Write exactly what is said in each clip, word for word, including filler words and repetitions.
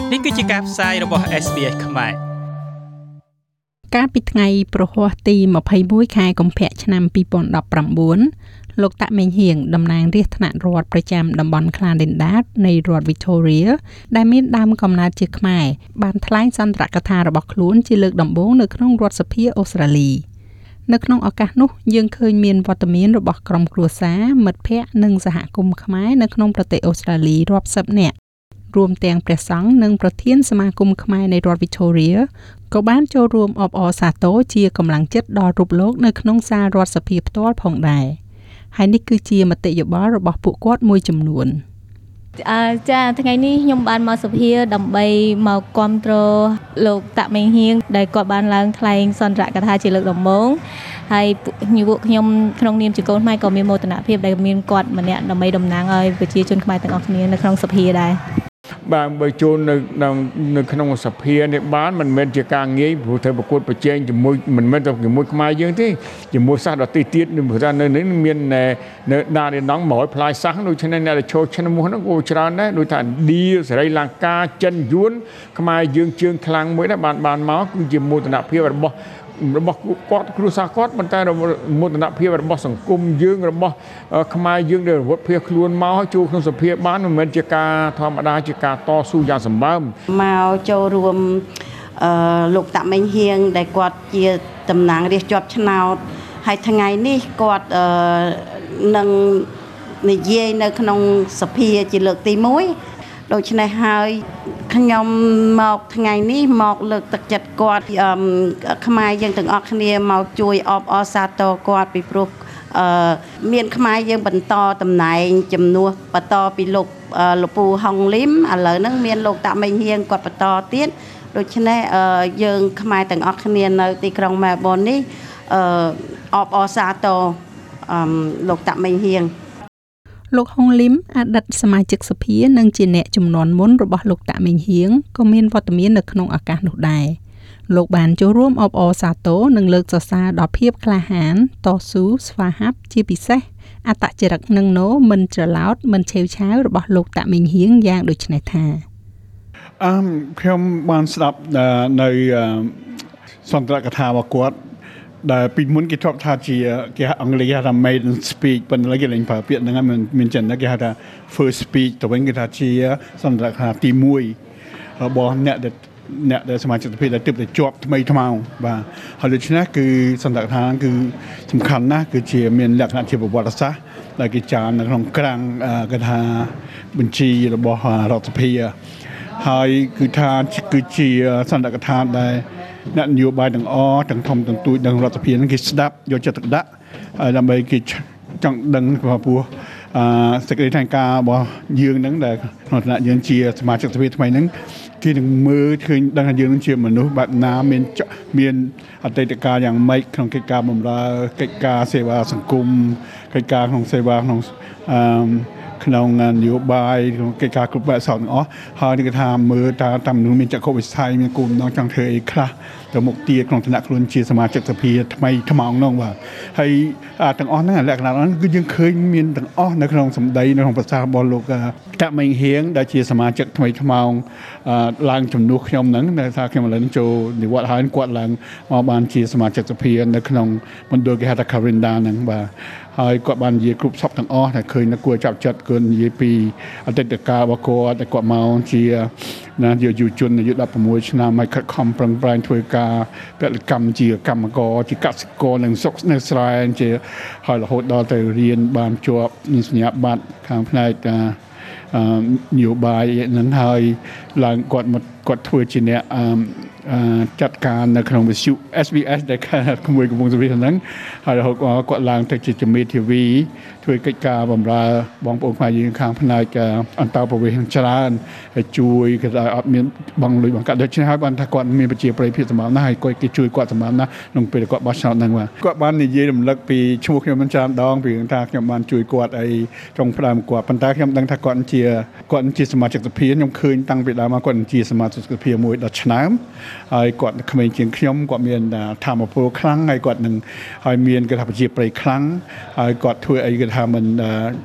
នេះគឺជាការផ្សាយរបស់ เอส บี เอส ខ្មែរកាលពីថ្ងៃប្រហ័សទីยี่สิบเอ็ดខែកុម្ភៈឆ្នាំยี่สิบสิบเก้าលោកតាក់មេងហៀងតំណាងរាស្ត្រថ្នាក់រដ្ឋប្រចាំតំបន់ Clarendon នៃរដ្ឋ Victoria ដែលមានដើមកំណើតជាខ្មែរបានថ្លែងសន្ទរកថារបស់ខ្លួនជាលើកដំបូងនៅក្នុងរដ្ឋសភាអូស្ត្រាលីនៅក្នុងឱកាសនោះយើងឃើញមានវត្តមានរបស់ក្រុមគ្រួសារមិត្តភ័ក្តិនិងសហគមន៍ខ្មែរនៅក្នុងប្រទេសអូស្ត្រាលីរាប់សិបនាក់រួមទាំងព្រះសង្ឃនិងប្រធានសមាគមខ្មែរនៃរដ្ឋ Victoria ក៏បានចូលរួមអបអរសាទរជាកម្លាំងចិត្តដល់រូបលោកនៅក្នុងសាលរដ្ឋសភាផ្ទាល់ផងដែរហើយនេះគឺជាមតិយោបល់របស់ពួកគាត់មួយចំនួនអឺចាថ្ងៃនេះខ្ញុំបានមកសភាដើម្បីមកគាំទ្រលោកតាក់មេងហៀងដែលគាត់បានឡើងថ្លែងសន្ទរកថាជាលើកដំបូងហើយពួកខ្ញុំក្នុងនាមជាកូនខ្មែរក៏មានមោទនភាពដែលមានគាត់ម្នាក់ដើម្បីតំណាងឲ្យប្រជាជនខ្មែរទាំងអស់គ្នានៅក្នុងសភាដែរបាទបើចូលនៅនៅក្នុងសភានេះបានមិនមែនជាការងាយព្រោះត្រូវប្រកួតប្រជែងជាមួយមិនមែនតែជាមួយខ្មែរយើងទេជាមួយសាសដទៃទៀតនៅនេះមាននៅដារីណង់មួយផ្លាយសាសដូចនេះអ្នកចូលឈ្មោះហ្នឹងក៏ច្រើនដែរដូចថាឌីសេរីលង្កាចិនយួនខ្មែរយើងជើងខ្លាំងមួយដែរបានបានមកគឺជាមោទនភាពរបស់របស់គាត់គ្រួសារគាត់ប៉ុន្តែមោទនភាពរបស់សង្គមយើងរបស់ខ្មែរយើងដែលរត់ភៀសខ្លួនមកចូលក្នុងសភាបានមិនមែនជាការធម្មតាជាការតស៊ូយ៉ាងសម្បើមមកចូលរួមអឺលោកតាក់មេងហៀងដែលគាត់ជាតំណាងរាស្ត្រជាប់ឆ្នោតហើយថ្ងៃនេះគាត់អឺនឹងនិយាយនៅក្នុងសភាជាលើកទីមួយដូច្នេះហើយខ្ញុំមកថ្ងៃនេះមកលើកទឹកចិត្តគាត់ខ្មែរយើងទាំងអស់គ្នាមកជួយអបអរសាទរគាត់ពីព្រោះអឺមានខ្មែរយើងបន្តតំណែងជំនួសបន្តពីលោកលោកពូហុងលឹមឥឡូវហ្នឹងមានលោកតាក់មេងហៀងគាត់បន្តទៀតដូច្នេះយើងខ្មែរទាំងអស់គ្នានៅទីក្រុងមែលប៊ននេះអបអរសាទរលោកតាក់មេងហៀងលោកហុងលឹមអតីតសមាជិកសភានិងជាអ្នកជំនាន់មុនរបស់លោកតាក់មេងហៀងក៏មានវត្តមាននៅក្នុងឱកាសនោះដែរលោកបានចូលរួមអបអរសាទរនិងលើកសរសើរដល់ភាពក្លាហានតស៊ូស្វាហាប់ជាពិសេសអត្តចរិតនឹងណូមិនច្រឡោតមិនឆេវឆាវរបស់លោកតាក់មេងហៀងយ៉ាងដូចនេះថាអឺខ្ញុំបានស្ដាប់នៅសន្ទរកថារបស់គាត់ដែលពីមុនគេធ្លាប់ថាជាគេអង់គ្លេសថា maiden speech ប៉ុន្តែគេលែងប្រើពាក្យហ្នឹងមិនមានចិនគេហៅថា first speech ទៅវិញគេថាជាសន្ទរកថាទីមួយរបស់អ្នកដែលអ្នកដែលសមាជិកសភាដែលទើបតែជាប់ថ្មីថ្មោងបាទហើយដូច្នេះគឺសន្ទរកថាគឺសំខាន់ណាស់គឺជាមានលក្ខណៈជាប្រវត្តិសាស្ត្រដែលគេចារនៅក្នុងក្រាំងគេថាបញ្ជីរបស់រដ្ឋសភាហើយគឺថាគឺជាសន្ទរកថាដែលអ្នកនយោបាយទាំងអស់ទាំងធំទាំងទូចនៅរដ្ឋសភាហ្នឹងគេស្ដាប់យកចិត្តទុកដាក់ហើយដើម្បីគេចង់ដឹងពីព្រោះអឺសេចក្តីថ្លែងការណ៍របស់យើងហ្នឹងដែលក្នុងឋានៈយើងជាសមាជិកសភាថ្មីហ្នឹងគេនឹងមើលឃើញដឹងថាយើងនឹងជាមនុស្សបែបណាមានមានអតីតកាលយ៉ាងម៉េចក្នុងកិច្ចការបម្រើកិច្ចការសេវាសង្គមកិច្ចការក្នុងសេវាក្នុងអឺក្នុងនយោបាយក្នុងកិច្ចការគ្រប់បែបសពទាំងអស់ហើយគេថាមើលតើតាមមនុស្សមានចក្ខុវិស័យមានគោលបំណងចង់ធ្វើអីខ្លះទៅមុខទៀតក្នុងឋានៈខ្លួនជាសមាជិកសភាថ្មីថ្មោងនោះបាទហើយទាំងអស់ហ្នឹងលក្ខណៈហ្នឹងគឺយើងឃើញមានទាំងអស់នៅក្នុងសម្ដីនៅក្នុងប្រសាសន៍របស់លោកតាក់មេងហៀងដែលជាសមាជិកថ្មីថ្មោងឡើងជំនួសខ្ញុំហ្នឹងដែលថាខ្ញុំឥឡូវចូលនិវត្តន៍ហើយគាត់ឡើងមកបានជាសមាជិកសភានៅក្នុងមណ្ឌលគេហៅថា Clarendon ហ្នឹងបាទហើយគាត់បាននិយាយគ្រប់សពទាំងអស់តែឃើញនៅគួរចាប់ចិត្តគាត់និយាយពីអតីតកាលរបស់គាត់តែគាត់មកជាណាយុវជនអាយុដប់ប្រាំមួយឆ្នាំហើយខិតខំប្រឹងប្រែងធ្វើការពលកម្មជាកម្មករជាកសិករនិងសុខនៅស្រែជាហើយរហូតដល់ទៅរៀនបានជាប់មានសញ្ញាបត្រខាងផ្នែកនយោបាយនឹងហើយឡើងគាត់មកគាត់ធ្វើជាអ្នកចាត់ការនៅក្នុងវិទ្យុ เอส บี เอส ដែលក្មួយកំពុងសវិសហ្នឹងហើយរហូតគាត់ឡើងទៅជាមេធាវីធ្វើកិច្ចការបម្រើបងប្អូនខ្មែរយើងខាងផ្នែកអន្តរប្រវេសន៍ច្រើនហើយជួយគេឲ្យអត់មានបងលុយបង្កាត់ដូច្នេះហើយបានថាគាត់មានប្រជាប្រិយភាពសម្រាប់ណាស់ហើយគាត់គេជួយគាត់សម្រាប់ណាស់ក្នុងពេលគាត់បោះឆ្នោតហ្នឹងបាទគាត់បាននិយាយរំលឹកពីឈ្មោះខ្ញុំមិនច្រើនដងពីថាខ្ញុំបានជួយគាត់អីtrongផ្ដើមគាត់ប៉ុន្តែខ្ញុំដឹងថាគាត់ជាគាត់ជាសមាជិកសភាខ្ញុំឃើញតាំងពីដើមមកគាត់ជាសមាជិកសភាមួយដ៏ឆ្នើមហើយគាត់ក្មេងជាងខ្ញុំគាត់មានធម៌ពលខ្លាំងហើយគាត់នឹងហើយមានគេថាប្រជាប្រិយខ្លាំងហើយគាត់ធ្វើអីគេថាមិន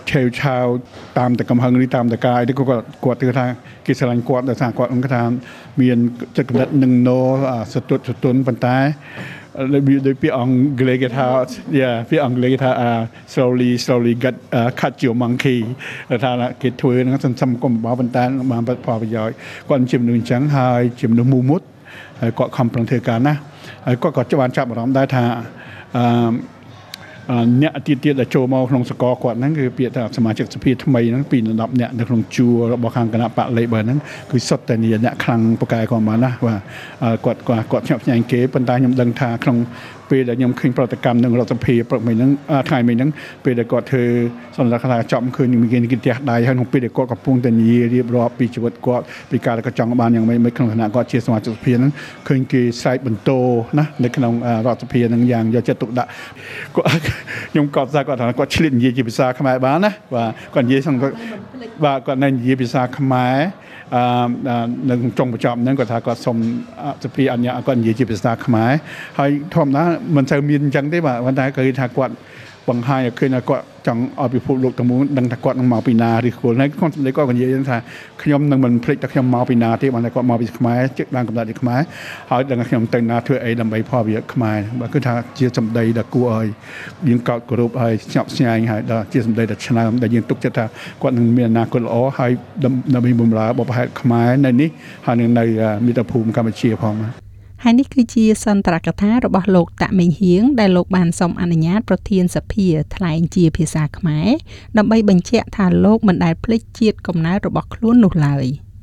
ឆេវឆាវតាមតែកំហឹងឬតាមតែកាយឬក៏គាត់គាត់គឺថាគេស្រឡាញ់គាត់ដោយសារគាត់អង្គថាមានចិត្តគំនិតនឹងណូសតុតសតុនប៉ុន្តែដោយពាក្យអង់គ្លេសគេថា yeah ពាក្យអង់គ្លេសគេថា slowly slowly get uh, cut your monkey ថាគេធ្វើហ្នឹងសន្សំកុំបោប៉ុន្តែបានផលប្រយោជន៍គាត់ជាមនុស្សអញ្ចឹងហើយជាមនុស្សមូមុតហើយគាត់ខំប្រឹងធ្វើការណាហើយគាត់ក៏បានចាប់អារម្មណ៍ដែរថាអឺអ្នកទៀតទៀតដែលចូលមកក្នុងសកលគាត់ហ្នឹងគឺពាក្យថាសមាជិកសភាថ្មីហ្នឹងពីដប់អ្នកនៅក្នុងជួររបស់ខាងគណៈបក Labor ហ្នឹងគឺសុទ្ធតែអ្នកខ្លាំងប្រកែគាត់បានណាបាទគាត់គាត់គាត់ឆ្ញាប់ឆ្ញាញ់គេប៉ុន្តែខ្ញុំដឹងថាក្នុងពេលដែលខ្ញុំឃើញប្រតិកម្មនឹងរដ្ឋសភាព្រឹកមិញហ្នឹងថ្ងៃមិញហ្នឹងពេលដែលគាត់ធ្វើសន្និដ្ឋានថាចប់ឃើញមានគេផ្ទះដៃហើយក្នុងពេលដែលគាត់កំពុងតែនិយាយរៀបរាប់ពីជីវិតគាត់ពីការដែលគាត់ចង់បានយ៉ាងម៉េចមិនក្នុងឋានៈគាត់ជាសមាជិកសភាហ្នឹងឃើញគេស្រែកបន្ទោណានៅក្នុងរដ្ឋសភាហ្នឹងយ៉ាងយកចិត្តទុកដាក់គាត់ខ្ញុំគាត់ថាគាត់ថាគាត់ឆ្លៀតនិយាយជាភាសាខ្មែរបានណាបាទគាត់និយាយxongបាទគាត់នៅនិយាយភាសាខ្មែរអឺនឹងចុងបញ្ចប់ហ្នឹងគាត់ថាគាត់សុំសភាអញ្ញាគាត់និយាយជាភាសាខ្មែរហើយធម្មតាមិនសូវមានអញ្ចឹងទេបាទប៉ុន្តែគឺថាគាត់បង្ហាញឲ្យឃើញថាគាត់ចង់ឲ្យពិភពលោកទាំងមូលដឹងថាគាត់នឹងមកពីណាឬគោលហើយគាត់សម្ដីគាត់និយាយថាខ្ញុំនឹងមិនភ្លេចថាខ្ញុំមកពីណាទេបើតែគាត់មកពីខ្មែរជិតបានកំណត់ពីខ្មែរហើយដឹងថាខ្ញុំទៅណាធ្វើអីដើម្បីផលប្រយោជន៍ខ្មែរបាទគឺថាជាសម្ដីដែលគួរឲ្យយើងកោតគោរពហើយស្ញប់ស្ញែងហើយដល់ជាសម្ដីដែលឆ្នើមដែលយើងទុកចិត្តថាគាត់នឹងមានអនាគតល្អហើយដើម្បីបម្រើបុព្វហេតុខ្មែរនៅនេះហើយនឹងនៅមាតុភូមិកម្ពុជាផងបាទហើយនេះគឺជាសន្ទរកថារបស់លោកតាក់មេងហៀងដែលលោកបានសូមអនុញ្ញាតប្រធានសភាថ្លែងជាភាសាខ្មែរដើម្បីបញ្ជាក់ថាលោកមិនដែលភ្លេចជាតិកំណើតរបស់ខ្លួននោះឡើយ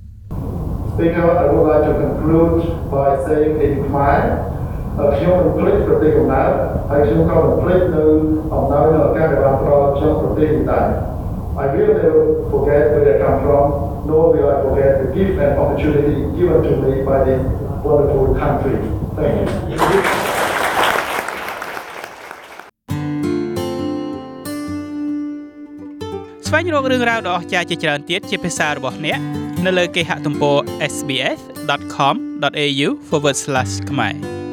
Speaker, I would like to conclude by saying in Khmer ខ្ញុំមិនភ្លេចប្រទេសកំណើតហើយខ្ញុំក៏មិនភ្លេចនៅអំណោយនៃឱកាសដែលបានផ្ដល់ខ្ញុំប្រទេសនេះដែរ I really never forget where I come from, nor will I forget the gift and opportunity given to me by this wonderful country. Thank you. ស្វែងរករឿងរ៉ាវដ៏អស្ចារ្យជាច្រើនទៀតជាភាសារបស់អ្នកនៅលើគេហទំព័រ s b s dot com dot a u forward slash ខ្មែរ